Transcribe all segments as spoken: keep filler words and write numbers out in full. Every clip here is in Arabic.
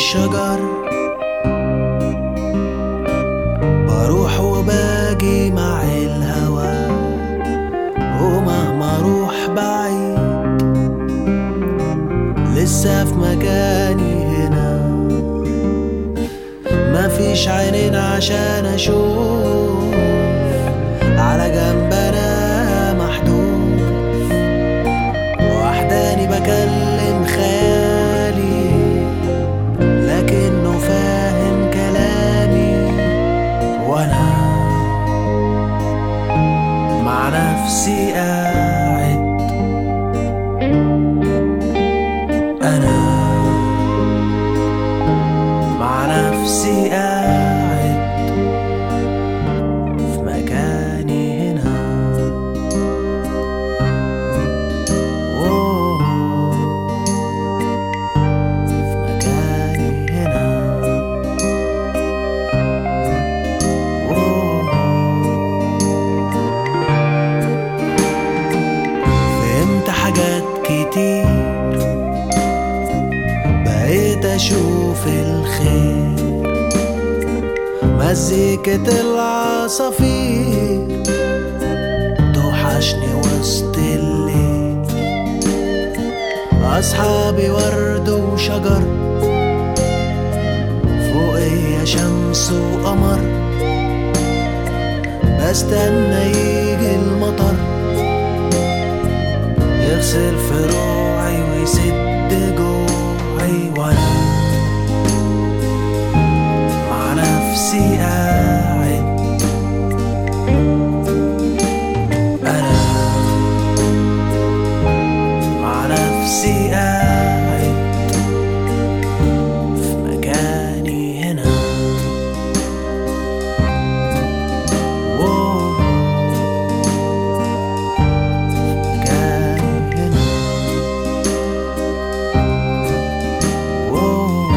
الشجر، بروح وباجي مع الهوا، ومهما اروح بعيد لسه في مكاني هنا. مفيش عينين عشان اشوف، على جنب انا محدود، وحداني بكلم خيالي لكنه فاهم كلامي، وانا مع نفسي قاعد. انا مع نفسي قاعد في مكاني هنا. أوه، في مكاني هنا. أوه، فهمت حاجات كتير، بقيت اشوف الخير، مزيكة العصافير توحشني وسط الليل، أصحابي ورد وشجر، فوقيا شمس وقمر، بستنى يجي المطر يغسل فروعي ويسد جوعي، وانا مع نفسي قاعد. انا مع نفسي قاعد في مكاني هنا. أوه، مكاني هنا. أوه،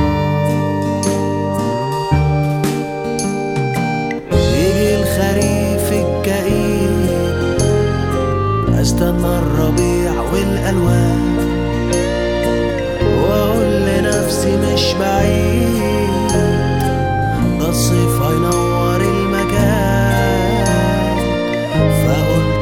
يجي الخريف الكئيب، استنى الربيع والالوان، واقول لنفسي مش بعيد، ده الصيف هينور المكان، فقلت